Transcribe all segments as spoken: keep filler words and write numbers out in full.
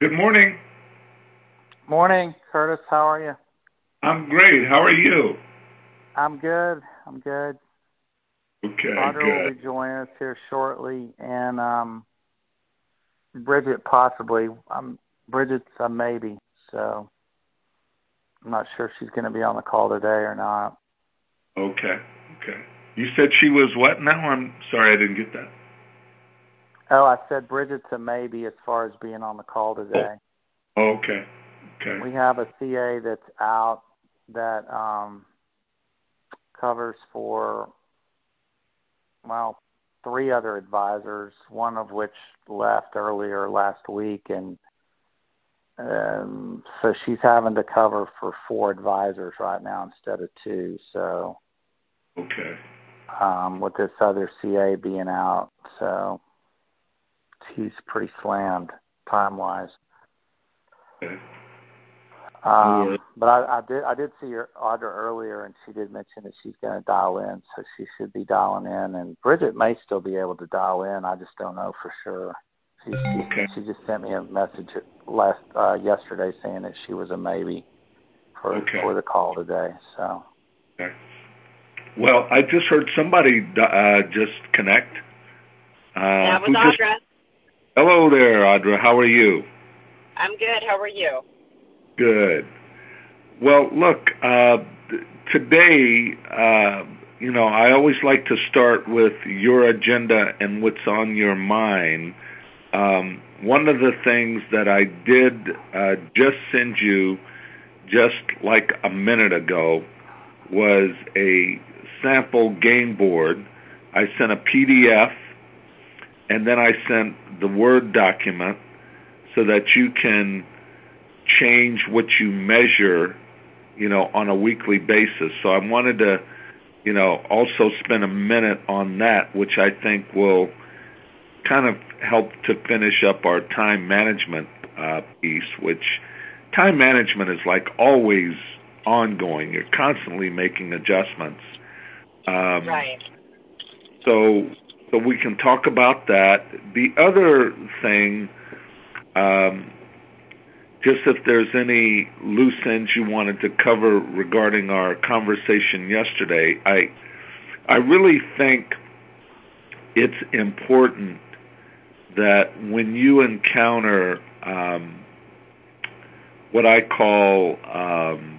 Good morning. Morning, Curtis. How are you? I'm great. How are you? I'm good. I'm good. Okay, Audra will good. be joining us here shortly, and um, Bridget possibly. Um, Bridget's a maybe, so I'm not sure if she's going to be on the call today or not. Okay, okay. You said she was what now? I'm sorry, I didn't get that. Oh, I said Bridget's a maybe as far as being on the call today. Oh, okay, okay. We have a C A that's out that um, covers for, well, three other advisors, one of which left earlier last week, and um, so she's having to cover for four advisors right now instead of two. So, Okay. um, with this other C A being out, so he's pretty slammed time-wise. Okay. Um, but I, I did I did see her Audra earlier, and she did mention that she's going to dial in, so she should be dialing in. And Bridget may still be able to dial in. I just don't know for sure. She she, Okay. she just sent me a message last uh, yesterday saying that she was a maybe for Okay. for the call today. So. Okay. Well, I just heard somebody uh, just connect. Uh, That was who Audra. Just... Hello there, Audra. How are you? I'm good. How are you? Good. Well, look, uh, today, uh, you know, I always like to start with your agenda and what's on your mind. Um, one of the things that I did uh, just send you just like a minute ago was a sample game board. I sent a P D F, and then I sent the Word document so that you can change what you measure, you know, on a weekly basis. So I wanted to, you know, also spend a minute on that, which I think will kind of help to finish up our time management uh, piece, which time management is like always ongoing. You're constantly making adjustments. Um, right. So, so we can talk about that. The other thing, um, just if there's any loose ends you wanted to cover regarding our conversation yesterday, I, I really think it's important that when you encounter um, what I call um,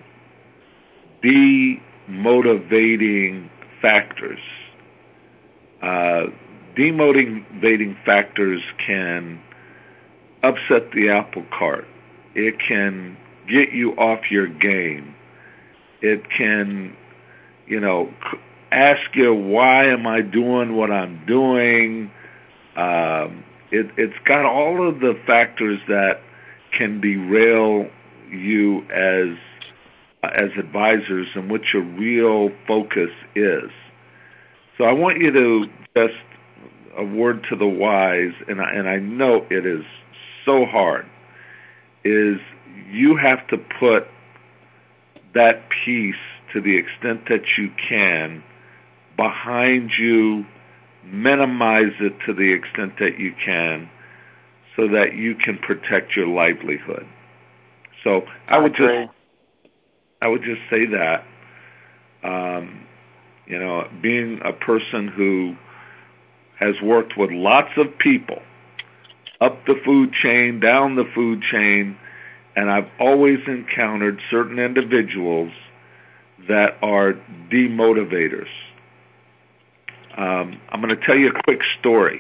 demotivating factors, uh, demotivating factors can upset the apple cart. It can get you off your game. It can, you know, ask you, why am I doing what I'm doing? Um, it, it's got all of the factors that can derail you as as advisors and what your real focus is. So I want you to just, a word to the wise, and I, and I know it is so hard, is you have to put that piece to the extent that you can behind you, minimize it to the extent that you can so that you can protect your livelihood. So I would I just I would just say that um, you know, being a person who has worked with lots of people up the food chain, down the food chain, and I've always encountered certain individuals that are demotivators. Um, I'm going to tell you a quick story.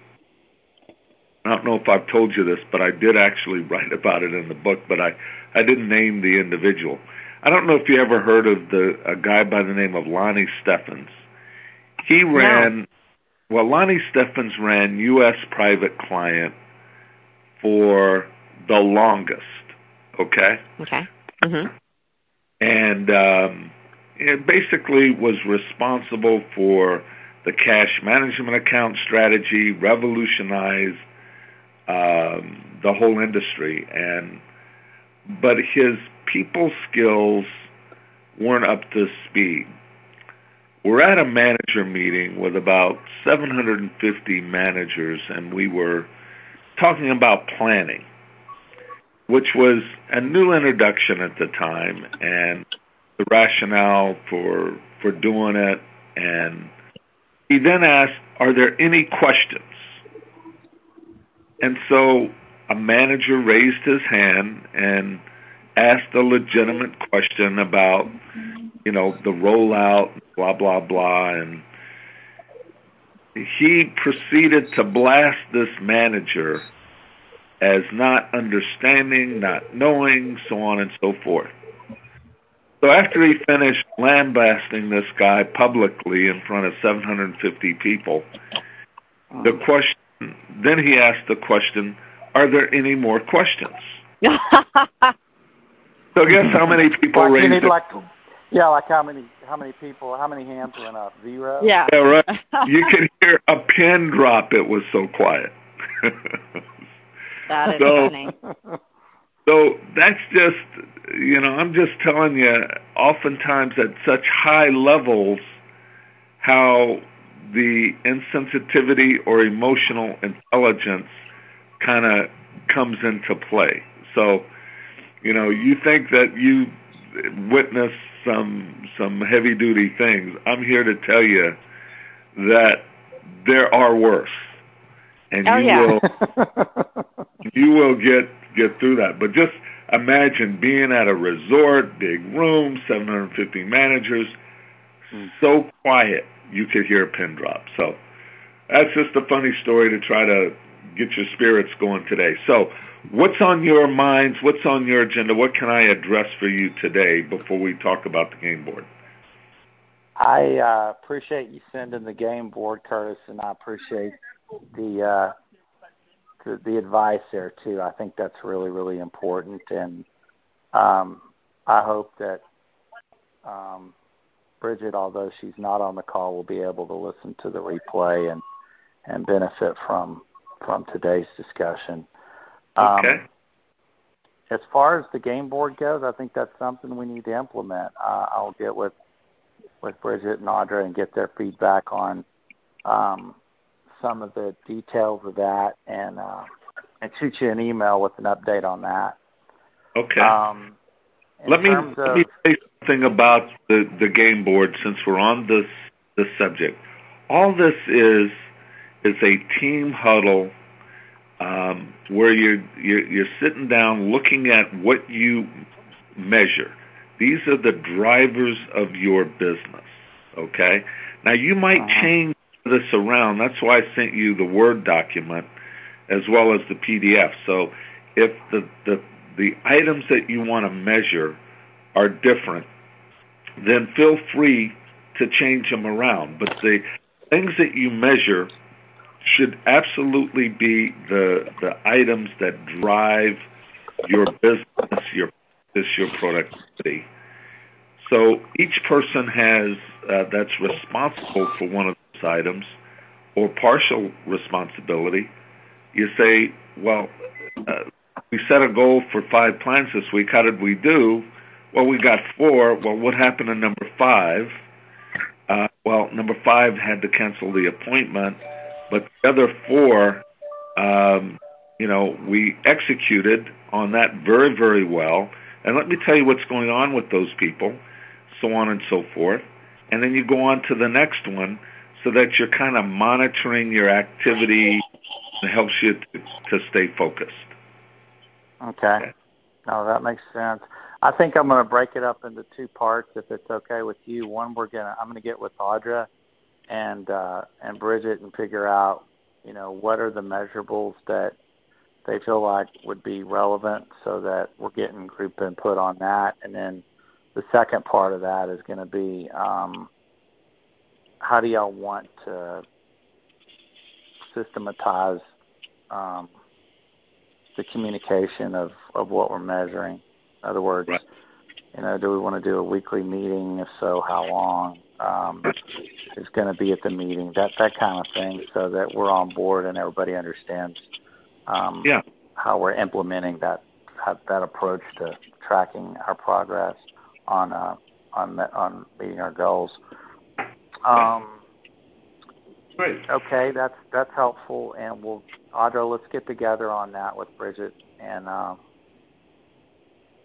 I don't know if I've told you this, but I did actually write about it in the book, but I, I didn't name the individual. I don't know if you ever heard of the a guy by the name of Lonnie Steffens. He ran, no. well, Lonnie Steffens ran U S Private Client for the longest, okay? Okay. Mm-hmm. And um, it basically was responsible for the cash management account strategy, revolutionized um, the whole industry. And but his people skills weren't up to speed. We're at a manager meeting with about seven hundred fifty managers, and we were talking about planning. which was a new introduction at the time, and the rationale for for doing it. And he then asked, "Are there any questions?" And so a manager raised his hand and asked a legitimate question about, you know, the rollout, blah, blah, blah. And he proceeded to blast this manager as not understanding, not knowing, so on and so forth. So after he finished lambasting this guy publicly in front of seven hundred fifty people, the question, then he asked the question, "Are there any more questions?" So guess how many people like raised you need, it? like, yeah, like how many how many people, how many hands went up? Zero? Yeah. Yeah, right. You could hear a pin drop. It was so quiet. That is so, funny. So that's just, you know, I'm just telling you, oftentimes at such high levels, how the insensitivity or emotional intelligence kind of comes into play. So, you know, you think that you witnessed some some heavy duty things. I'm here to tell you that there are worse, and oh, you yeah. will you will get get through that. But just imagine being at a resort, big room, seven hundred fifty managers, mm. so quiet you could hear a pin drop. So that's just a funny story to try to get your spirits going today. So what's on your minds? What's on your agenda? What can I address for you today before we talk about the game board? I uh, appreciate you sending the game board, Curtis, and I appreciate the, uh, the the advice there too. I think that's really, really important, and um, I hope that um, Bridget, although she's not on the call, will be able to listen to the replay and, and benefit from from today's discussion. Um, okay. As far as the game board goes, I think that's something we need to implement. Uh, I'll get with with Bridget and Audra and get their feedback on um, some of the details of that, and uh, and shoot you an email with an update on that. Okay. Um, let me of, let me say something about the, the game board since we're on this this subject. All this is is a team huddle um, where you're, you're you're sitting down looking at what you measure. These are the drivers of your business. Okay. Now you might uh-huh. change this around. That's why I sent you the Word document as well as the P D F. So if the the the items that you want to measure are different, then feel free to change them around. But the things that you measure should absolutely be the the items that drive your business, your your productivity. So each person has uh, that's responsible for one of those items or partial responsibility. You say, well, uh, we set a goal for five plants this week. How did we do? Well, we got four. Well, what happened to number five? Uh, well, number five had to cancel the appointment, but the other four, um, you know, we executed on that very, very well. And let me tell you what's going on with those people, so on and so forth. And then you go on to the next one so that you're kind of monitoring your activity and helps you to, to stay focused. Okay. okay. No, that makes sense. I think I'm going to break it up into two parts if it's okay with you. One, we're gonna I'm going to get with Audra and uh, and Bridget and figure out, you know, what are the measurables that they feel like would be relevant so that we're getting group input on that. And then the second part of that is going to be um, how do y'all want to systematize um, the communication of, of what we're measuring? In other words, right. you know, do we want to do a weekly meeting? If so, how long um, is going to be at the meeting? That that kind of thing, so that we're on board and everybody understands um, yeah. how we're implementing that that approach to tracking our progress on uh, on on meeting our goals. Um, Great. Okay, that's that's helpful, and we'll Audra, let's get together on that with Bridget and uh,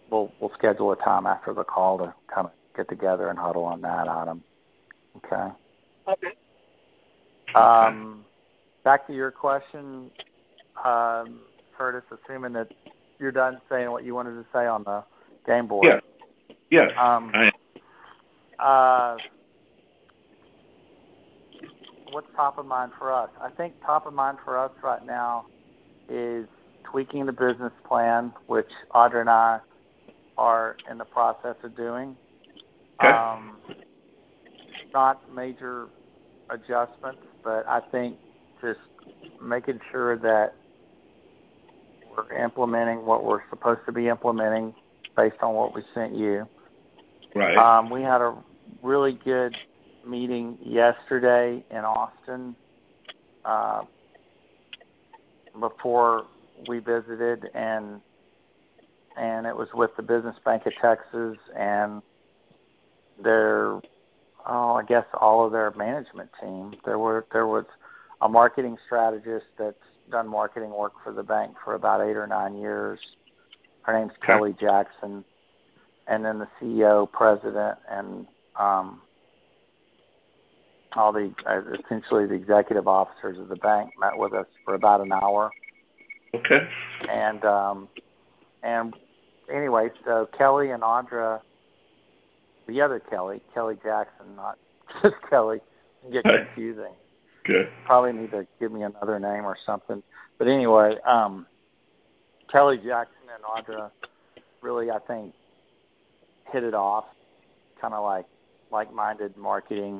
we'll we'll schedule a time after the call to kind of get together and huddle on that item. Okay. Okay. Um, back to your question, um, Curtis. Assuming that you're done saying what you wanted to say on the game board. Yeah. Yes. Um, I am. Uh, what's top of mind for us? I think top of mind for us right now is tweaking the business plan, which Audra and I are in the process of doing. Okay. Um, not major adjustments, but I think just making sure that we're implementing what we're supposed to be implementing based on what we sent you. Right. Um, we had a really good meeting yesterday in Austin uh, before we visited, and and it was with the Business Bank of Texas and their, oh, I guess all of their management team. There were there was a marketing strategist that's done marketing work for the bank for about eight or nine years. Her name's Okay. Kelly Jackson, and then the C E O, president, and um, all the uh, essentially the executive officers of the bank met with us for about an hour. Okay. And um, and anyway, so Kelly and Audra, the other Kelly, Kelly Jackson, not just Kelly, can get Right. confusing. Good. Probably need to give me another name or something. But anyway, um, Kelly Jackson and Audra really, I think, hit it off, kind of like like-minded marketing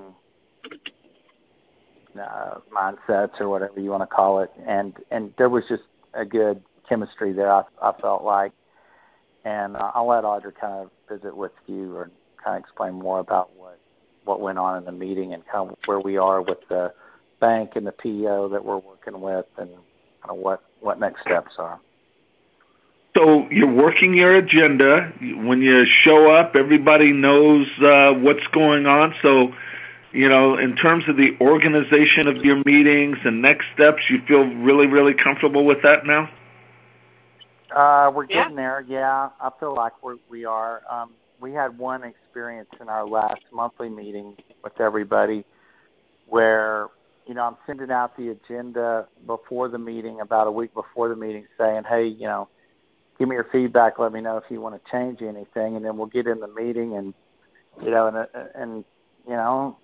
uh, mindsets or whatever you want to call it. And and there was just a good chemistry there, I, I felt like. And uh, I'll let Audra kind of visit with you or kind of explain more about what, what went on in the meeting and kind of where we are with the bank and the P E O that we're working with and kind of what, what next steps are. So you're working your agenda. When you show up, everybody knows uh, what's going on. So, you know, in terms of the organization of your meetings and next steps, you feel really, really comfortable with that now? Uh, we're Yeah. getting there, yeah. I feel like we're, we are. Um, we had one experience in our last monthly meeting with everybody where, you know, I'm sending out the agenda before the meeting, about a week before the meeting, saying, hey, you know, give me your feedback. Let me know if you want to change anything, and then we'll get in the meeting, and you know, and and you know,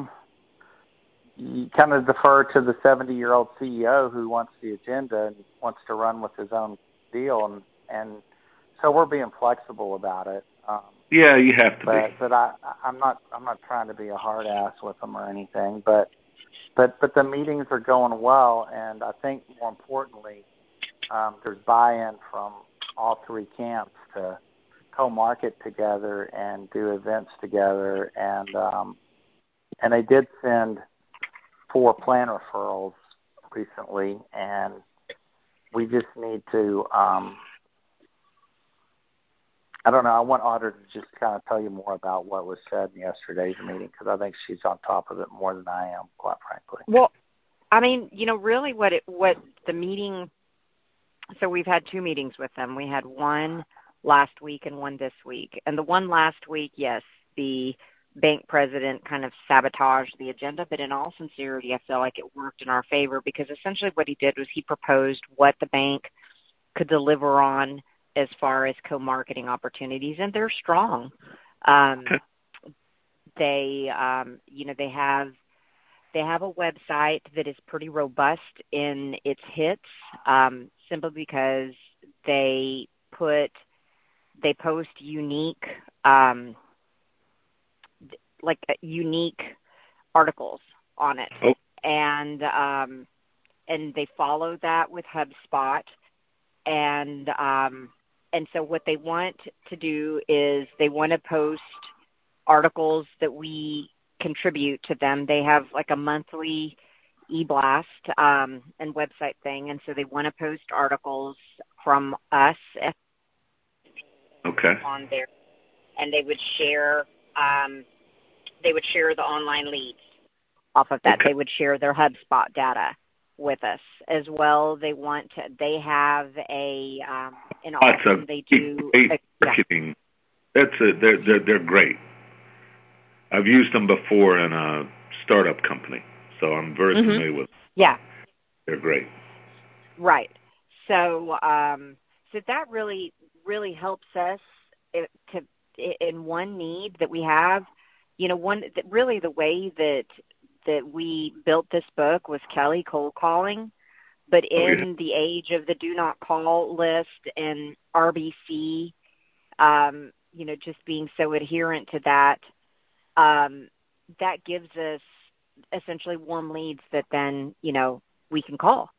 you kind of defer to the seventy-year-old C E O who wants the agenda and wants to run with his own deal, and and so we're being flexible about it. Um, Yeah, you have to but be. but I I'm not I'm not trying to be a hard ass with them or anything, but but but the meetings are going well, and I think more importantly, um, there's buy-in from all three camps to co-market together and do events together, and um, and they did send four plan referrals recently, and we just need to. Um, I don't know. I want Audra to just kind of tell you more about what was said in yesterday's meeting because I think she's on top of it more than I am, quite frankly. Well, I mean, you know, really, what it what the meeting. So we've had two meetings with them. We had one last week and one this week. And the one last week, yes, the bank president kind of sabotaged the agenda, but in all sincerity, I feel like it worked in our favor because essentially what he did was he proposed what the bank could deliver on as far as co-marketing opportunities, and they're strong. Um, they, um, you know, they have They have a website that is pretty robust in its hits, um, simply because they put they post unique, um, like uh, unique articles on it, Oh. and um, and they follow that with HubSpot, and um, and so what they want to do is they want to post articles that we contribute to them. They have like a monthly e-blast um, and website thing, and so they want to post articles from us Okay. on there, and they would share um, they would share the online leads off of that. Okay. They would share their HubSpot data with us as well. They want to. They have a um, in That's Austin. a They do. great, marketing. That's a, they're, they're they're great. I've used them before in a startup company, so I'm very mm-hmm. familiar with them. Yeah. They're great. Right. So, um, so that really, really helps us to in one need that we have. You know, one really the way that that we built this book was Kelly cold calling, but in oh, yeah. the age of the do not call list and R B C, um, you know, just being so adherent to that, um, that gives us essentially warm leads that then, you know, we can call.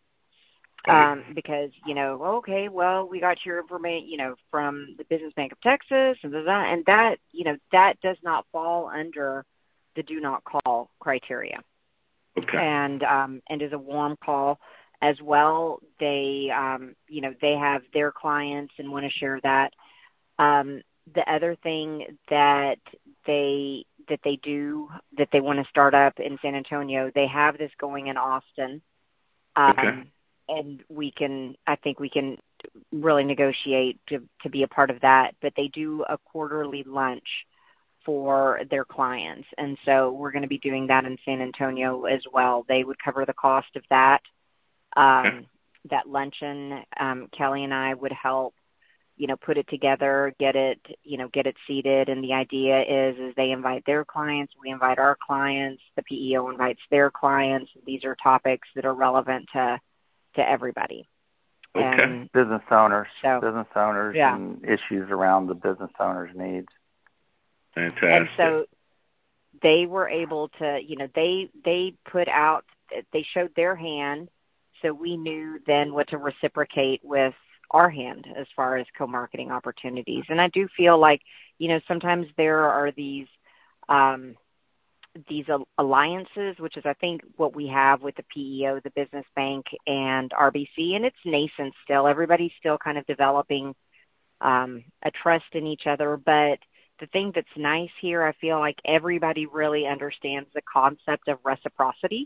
Um, because, you know, okay, well, we got your information, you know, from the Business Bank of Texas and that, and that, you know, that does not fall under the do not call criteria. Okay. And, um, and is a warm call as well. They, um, you know, they have their clients and want to share that. Um, the other thing that they, that they do, that they want to start up in San Antonio, they have this going in Austin. Um, okay. And we can, I think we can really negotiate to, to be a part of that. But they do a quarterly lunch for their clients. And so we're going to be doing that in San Antonio as well. They would cover the cost of that, um, okay. that luncheon. Um, Kelly and I would help, you know, put it together, get it, you know, get it seated. And the idea is, is they invite their clients, we invite our clients, the P E O invites their clients. These are topics that are relevant to to everybody. Okay. And business owners, so, business owners yeah. and issues around the business owners' needs. Fantastic. And so they were able to, you know, they, they put out, they showed their hand, so we knew then what to reciprocate with our hand as far as co-marketing opportunities. And I do feel like, you know, sometimes there are these, um, these alliances, which is, I think, what we have with the P E O, the Business Bank, and R B C, and it's nascent still. Everybody's still kind of developing um, a trust in each other. But the thing that's nice here, I feel like everybody really understands the concept of reciprocity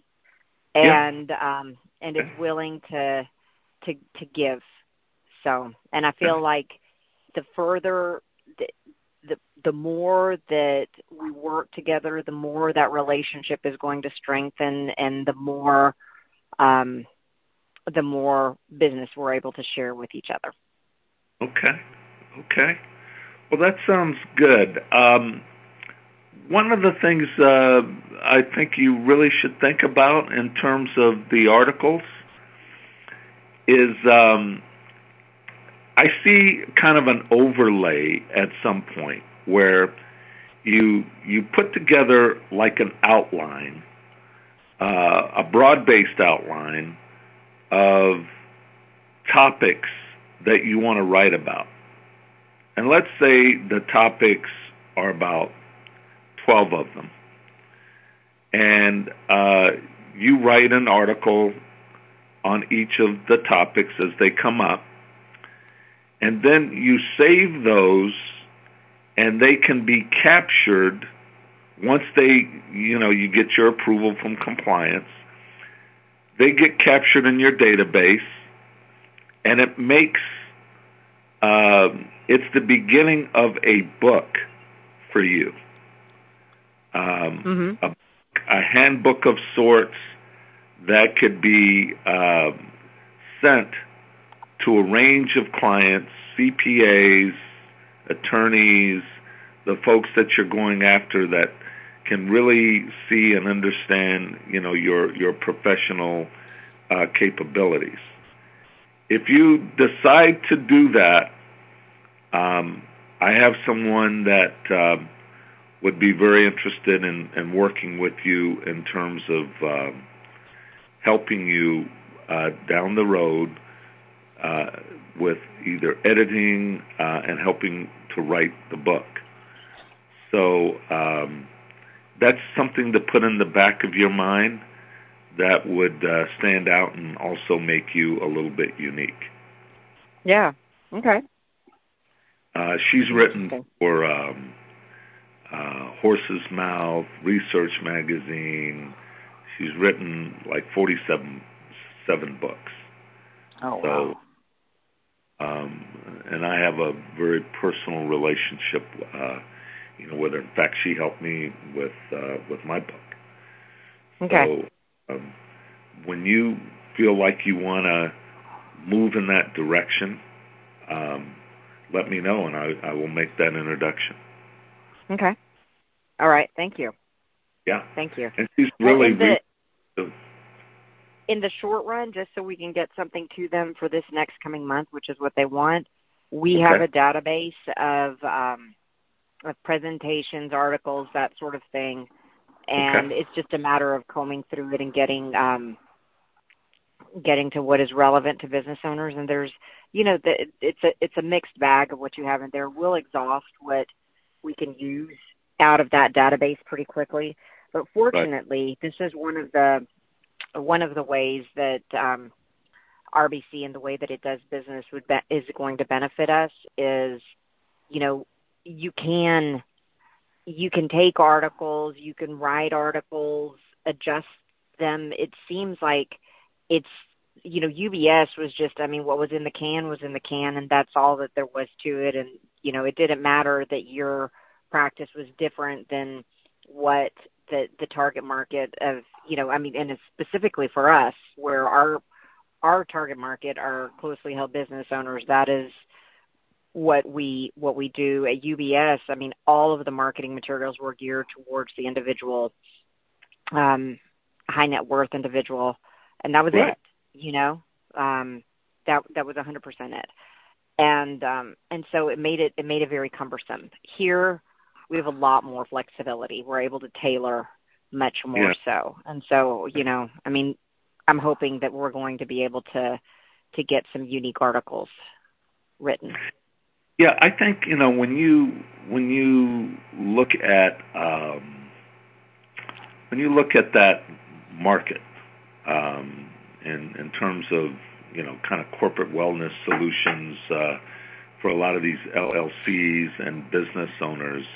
and yeah. um, and is willing to to to give. So, and I feel like the further the, the the more that we work together, the more that relationship is going to strengthen, and the more um, the more business we're able to share with each other. Okay, okay. Well, that sounds good. Um, one of the things uh, I think you really should think about in terms of the articles is um, I see kind of an overlay at some point where you you put together like an outline, uh, a broad-based outline of topics that you want to write about. And let's say the topics are about twelve of them. And uh, you write an article on each of the topics as they come up. And then you save those, and they can be captured once they, you know, you get your approval from compliance. They get captured in your database, and it makes, uh, it's the beginning of a book for you. Um, mm-hmm. a, a handbook of sorts that could be uh, sent to a range of clients, C P As, attorneys, the folks that you're going after that can really see and understand, you know, your your professional uh, capabilities. If you decide to do that, um, I have someone that uh, would be very interested in, in working with you in terms of uh, helping you uh, down the road uh, with either editing uh, and helping to write the book. So um, that's something to put in the back of your mind that would uh, stand out and also make you a little bit unique. Yeah. Okay. Uh, she's written for um, uh, Horse's Mouth, Research Magazine. She's written like forty-seven seven books. Oh, so, wow. Um, and I have a very personal relationship, uh, you know, with her. In fact, she helped me with uh, with my book. Okay. So um, when you feel like you want to move in that direction, um, let me know, and I, I will make that introduction. Okay. All right. Thank you. Yeah. Thank you. And she's Well, really... in the, re- in the short run, just so we can get something to them for this next coming month, which is what they want, we Okay. have a database of, um, of presentations, articles, that sort of thing, and Okay. it's just a matter of combing through it and getting um, getting to what is relevant to business owners. And there's, you know, the, it's a it's a mixed bag of what you have in there. We'll exhaust what we can use out of that database pretty quickly. But fortunately, right. This is one of the one of the ways that um, R B C and the way that it does business would be, is going to benefit us is, you know, you can you can take articles, you can write articles, adjust them. It seems like it's, you know, U B S was just, I mean, what was in the can was in the can, and that's all that there was to it. And, you know, it didn't matter that your practice was different than what the the target market of, you know, I mean, and it's specifically for us, where our our target market are closely held business owners. That is what we what we do at U B S. I mean, all of the marketing materials were geared towards the individual, um, high net worth individual, and that was right. it. You know, um, that that was one hundred percent it, and um, and so it made it it made it very cumbersome. Here, we have a lot more flexibility. We're able to tailor much more yeah. so, and so you know, I mean, I'm hoping that we're going to be able to to get some unique articles written. Yeah, I think, you know, when you when you look at um, when you look at that market um, in in terms of, you know, kind of corporate wellness solutions uh, for a lot of these L L Cs and business owners,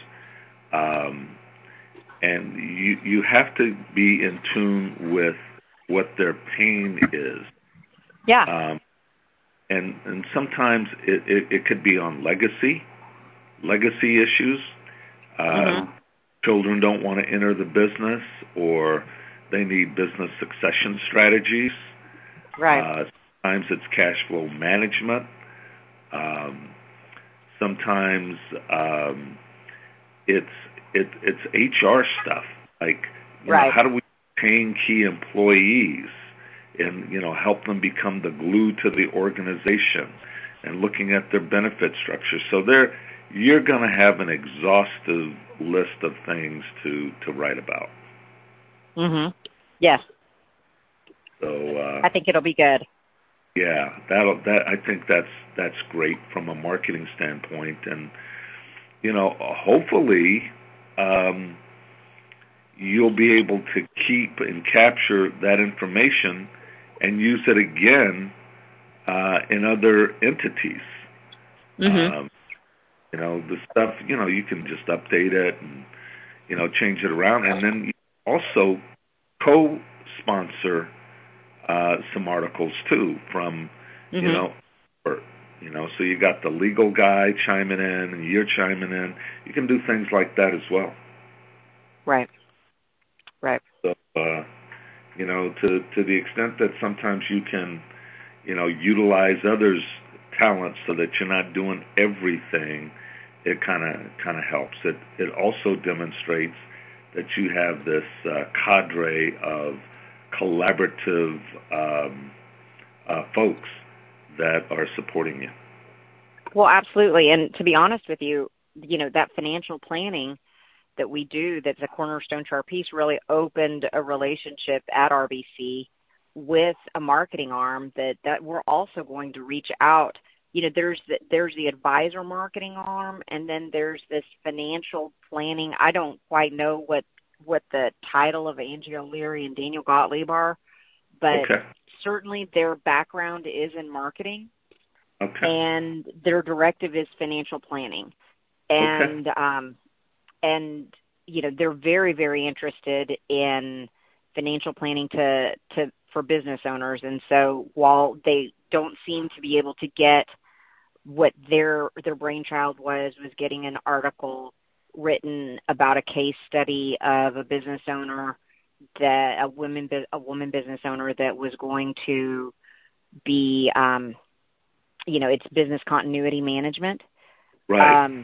um, and you you have to be in tune with what their pain is. Yeah. Um, And and sometimes it, it, it could be on legacy, legacy issues. Uh, mm-hmm. Children don't want to enter the business, or they need business succession strategies. Right. Uh, sometimes it's cash flow management. Um, sometimes um, it's it, it's H R stuff, like, you right. know, how do we retain key employees and, you know, help them become the glue to the organization, and looking at their benefit structure. So there, you're going to have an exhaustive list of things to, to write about. Mhm. Yes. So uh, I think it'll be good. Yeah, that'll that I think that's that's great from a marketing standpoint, and you know, hopefully, um, you'll be able to keep and capture that information and use it again uh, in other entities. Mhm. Um, you know, the stuff, you know, you can just update it and, you know, change it around. And then you also co-sponsor uh, some articles, too, from, Mhm. you know, or, you know, so you got the legal guy chiming in and you're chiming in. You can do things like that as well. Right. Right. So, uh, you know, to to the extent that sometimes you can, you know, utilize others' talents so that you're not doing everything, it kind of kind of helps. It it also demonstrates that you have this uh, cadre of collaborative um, uh, folks that are supporting you. Well, absolutely. And to be honest with you, you know, that financial planning that we do, that's a cornerstone to our piece, really opened a relationship at R B C with a marketing arm that, that we're also going to reach out. You know, there's the, there's the advisor marketing arm, and then there's this financial planning. I don't quite know what, what the title of Angie O'Leary and Daniel Gottlieb are, but okay. certainly their background is in marketing. Okay. And their directive is financial planning. And, okay. um, and, you know, they're very, very interested in financial planning to, to, for business owners. And so while they don't seem to be able to get what their their brainchild was was getting an article written about a case study of a business owner that a woman a woman business owner that was going to be um, you know, it's business continuity management. Right. Um,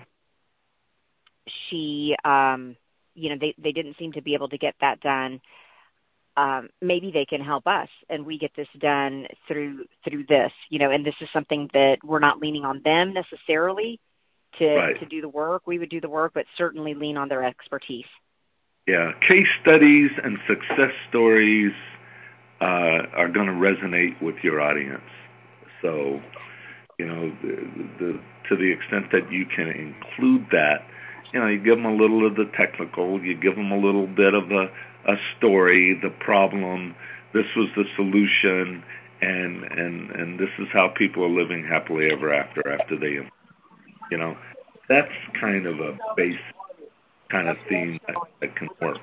she um, you know, they they didn't seem to be able to get that done. Um, maybe they can help us and we get this done through through this, you know, and this is something that we're not leaning on them necessarily to, right. to do the work. We would do the work, but certainly lean on their expertise. Yeah, case studies and success stories uh, are going to resonate with your audience. So, you know, the, the, to the extent that you can include that, you know, you give them a little of the technical, you give them a little bit of a, a story, the problem, this was the solution, and, and, and this is how people are living happily ever after, after they, you know, that's kind of a base kind of theme that, that can work.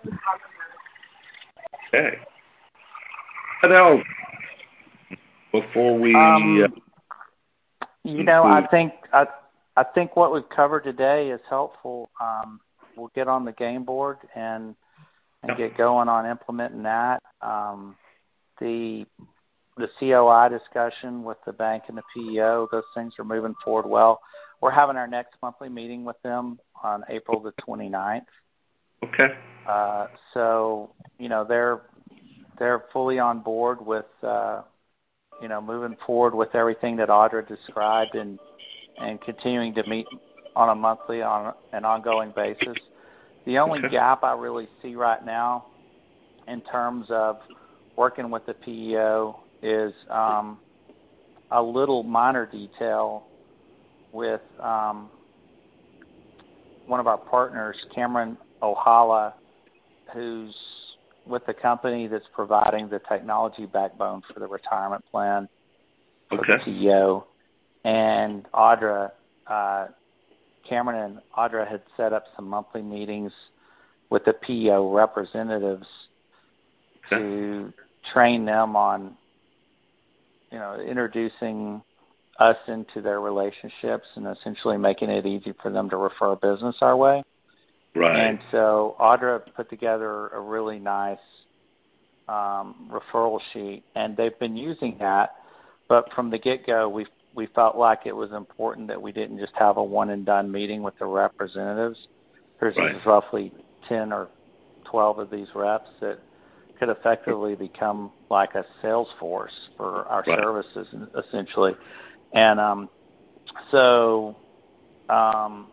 Okay. What else? Before we, um, uh, you know, I think I I think what we've covered today is helpful. Um, we'll get on the game board and and get going on implementing that. Um, the the C O I discussion with the bank and the P E O, those things are moving forward well. We're having our next monthly meeting with them on April the twenty-ninth. Okay. Uh, so, you know, they're they're fully on board with, uh, you know, moving forward with everything that Audra described and and continuing to meet on a monthly, on an ongoing basis. The only okay. gap I really see right now in terms of working with the P E O is um, a little minor detail with um, one of our partners, Cameron Ohala, who's with the company that's providing the technology backbone for the retirement plan for okay. the P E O. And Audra, uh, Cameron and Audra had set up some monthly meetings with the P E O representatives okay. to train them on, you know, introducing us into their relationships and essentially making it easy for them to refer business our way. Right. And so Audra put together a really nice um, referral sheet, and they've been using that. But from the get-go, we we felt like it was important that we didn't just have a one-and-done meeting with the representatives. There's right. roughly ten or twelve of these reps that could effectively become like a sales force for our right. services, essentially. And um, so um,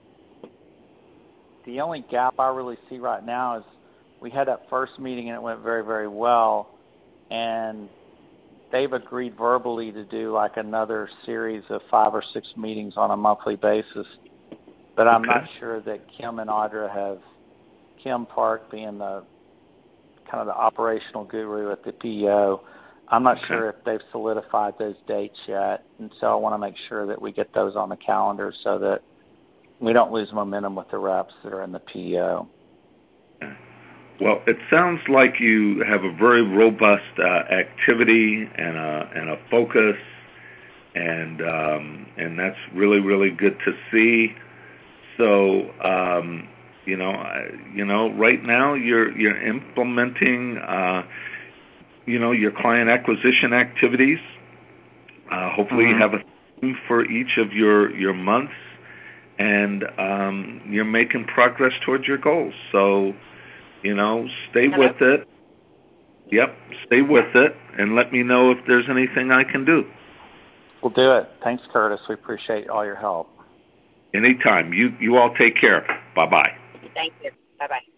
the only gap I really see right now is we had that first meeting and it went very, very well. And they've agreed verbally to do like another series of five or six meetings on a monthly basis. But I'm okay. not sure that Kim and Audra have, Kim Park being the kind of the operational guru at the P E O, I'm not okay. sure if they've solidified those dates yet. And so I want to make sure that we get those on the calendar so that we don't lose momentum with the reps that are in the P E O. Well, it sounds like you have a very robust uh, activity and a, and a focus, and um, and that's really, really good to see. So, um, you know, you know, right now you're you're implementing, uh, you know, your client acquisition activities. Uh, hopefully, mm-hmm. you have a theme for each of your your months, and um, you're making progress towards your goals. So, you know, stay Hello? with it. Yep, stay with it, and let me know if there's anything I can do. We'll do it. Thanks, Curtis. We appreciate all your help. Anytime. You you all take care. Bye-bye. Thank you. Bye-bye.